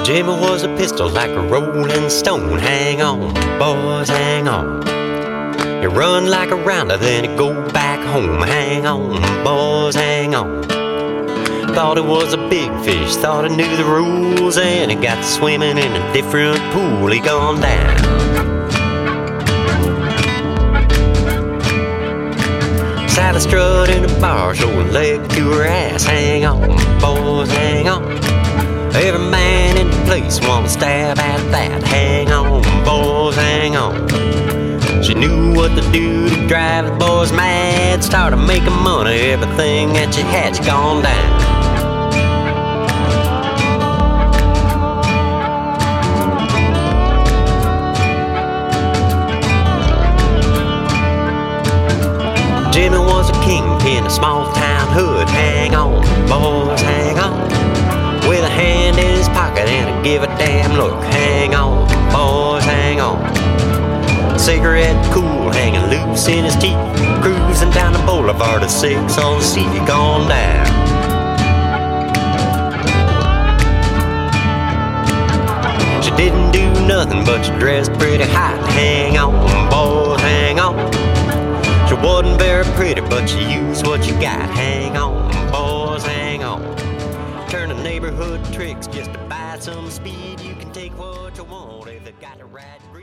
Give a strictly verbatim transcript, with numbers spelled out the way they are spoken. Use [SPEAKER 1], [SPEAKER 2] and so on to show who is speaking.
[SPEAKER 1] Jimmy was a pistol like a rolling stone. Hang on, boys, hang on. He'd run like a rounder, then he'd go back home. Hang on, boys, hang on. Thought it was a big fish, thought he knew the rules, and he got to swimming in a different pool. He gone down. Sally strut in a bar, showing leg to her ass. Hang on, boys, hang on. Every man in the place wanna stab at that. Hang on, boys, hang on. She knew what to do to drive the boys mad. Started making money, everything that she had's gone down. Jimmy was a kingpin, a small town hood. Hang on, boys, hang on. With a hand in his pocket and a give a damn look. Hang on, boys, hang on. Cigarette cool, hanging loose in his teeth. Cruising down the boulevard at six on the sea. Gone down. She didn't do nothing, but she dressed pretty hot. Hang on, boys, hang on. She wasn't very pretty, but she used what you got. Hang on, boys, hang on. Turning neighborhood tricks just to buy some speed. You can take what you want if they got the right